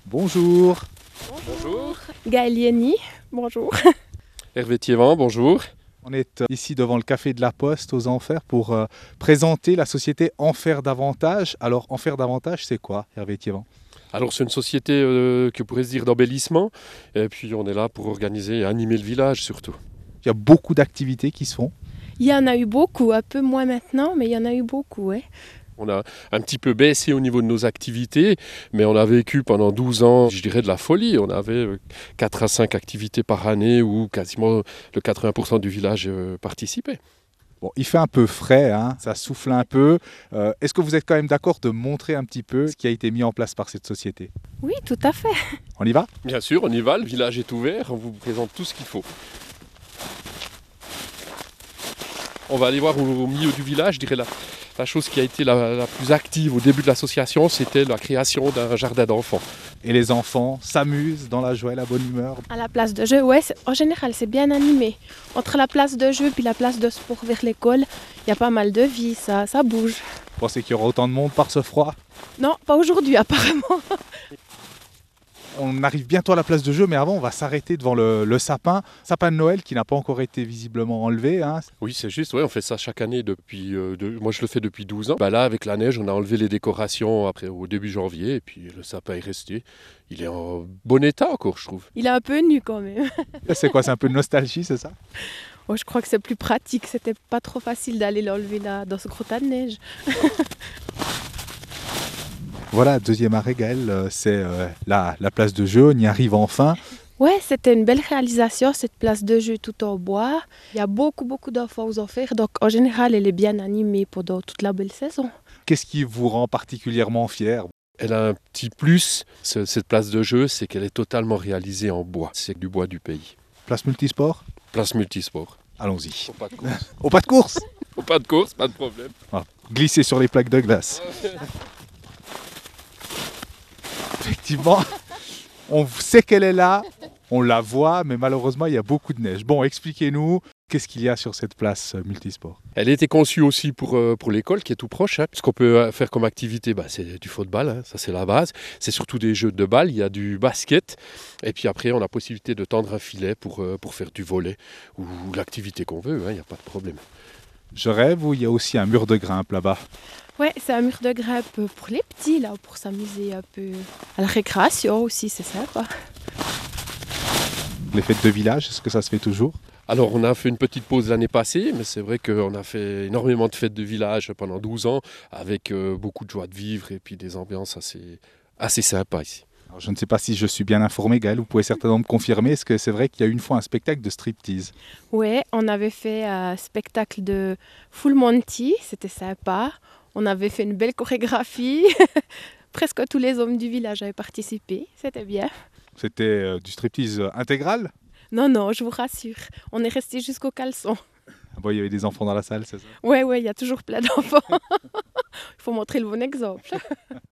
Bonjour. Bonjour. Gaëlieni, bonjour. Hervé Thiévan, bonjour. On est ici devant le Café de la Poste aux Enfers pour présenter la société En Faire Davantage. Alors, En Faire Davantage, c'est quoi, Hervé Thiévan? Alors c'est une société que pourrait se dire d'embellissement. Et puis on est là pour organiser et animer le village surtout. Il y a beaucoup d'activités qui se font. Il y en a eu beaucoup, un peu moins maintenant, mais il y en a eu beaucoup. Ouais. On a un petit peu baissé au niveau de nos activités, mais on a vécu pendant 12 ans, je dirais, de la folie. On avait 4 à 5 activités par année où quasiment le 80% du village participait. Bon, il fait un peu frais, hein, ça souffle un peu. Est-ce que vous êtes quand même d'accord de montrer un petit peu ce qui a été mis en place par cette société? Oui, tout à fait. On y va? Bien sûr, on y va, le village est ouvert, on vous présente tout ce qu'il faut. On va aller voir au milieu du village, je dirais la chose qui a été la plus active au début de l'association, c'était la création d'un jardin d'enfants. Et les enfants s'amusent dans la joie et la bonne humeur. À la place de jeu, ouais, en général, c'est bien animé. Entre la place de jeu puis la place de sport vers l'école, il y a pas mal de vie, ça bouge. Vous pensez qu'il y aura autant de monde par ce froid? Non, pas aujourd'hui apparemment. On arrive bientôt à la place de jeu, mais avant, on va s'arrêter devant le sapin de Noël qui n'a pas encore été visiblement enlevé, hein. Oui, c'est juste, ouais, on fait ça chaque année depuis. Moi, je le fais depuis 12 ans. Là, avec la neige, on a enlevé les décorations après, au début janvier, et puis le sapin est resté. Il est en bon état encore, je trouve. Il est un peu nu quand même. C'est quoi? C'est un peu de nostalgie, c'est ça? Oh, je crois que c'est plus pratique, c'était pas trop facile d'aller l'enlever là, dans ce gros tas de neige. Voilà, deuxième arrêt, Gaël, c'est la place de jeu, on y arrive enfin. Ouais, c'était une belle réalisation, cette place de jeu tout en bois. Il y a beaucoup d'enfants aux Enfers, donc en général, elle est bien animée pendant toute la belle saison. Qu'est-ce qui vous rend particulièrement fier? Elle a un petit plus, cette place de jeu, c'est qu'elle est totalement réalisée en bois. C'est du bois du pays. Place multisport? Place multisport. Allons-y. Au pas de course. Au pas de course? Au pas de course, pas de problème. Ah, glisser sur les plaques de glace. Effectivement, on sait qu'elle est là, on la voit, mais malheureusement, il y a beaucoup de neige. Bon, expliquez-nous, qu'est-ce qu'il y a sur cette place multisport? Elle a été conçue aussi pour l'école qui est tout proche. Ce qu'on peut faire comme activité, c'est du football, hein, ça c'est la base. C'est surtout des jeux de balle, il y a du basket. Et puis après, on a la possibilité de tendre un filet pour faire du volley ou l'activité qu'on veut, il n'y a pas de problème. Je rêve ou il y a aussi un mur de grimpe là-bas? Ouais, c'est un mur de grimpe pour les petits, là, pour s'amuser un peu. À la récréation aussi, c'est sympa. Les fêtes de village, est-ce que ça se fait toujours? Alors on a fait une petite pause l'année passée, mais c'est vrai qu'on a fait énormément de fêtes de village pendant 12 ans, avec beaucoup de joie de vivre et puis des ambiances assez sympas ici. Alors, je ne sais pas si je suis bien informé, Gaël, vous pouvez certainement me confirmer. Est-ce que c'est vrai qu'il y a une fois un spectacle de striptease? Ouais, on avait fait un spectacle de Full Monty, c'était sympa. On avait fait une belle chorégraphie. Presque tous les hommes du village avaient participé, c'était bien. C'était du striptease intégral? Non, je vous rassure, on est resté jusqu'au caleçon. Ah bon, il y avait des enfants dans la salle, c'est ça? Ouais, il y a toujours plein d'enfants. Il faut montrer le bon exemple.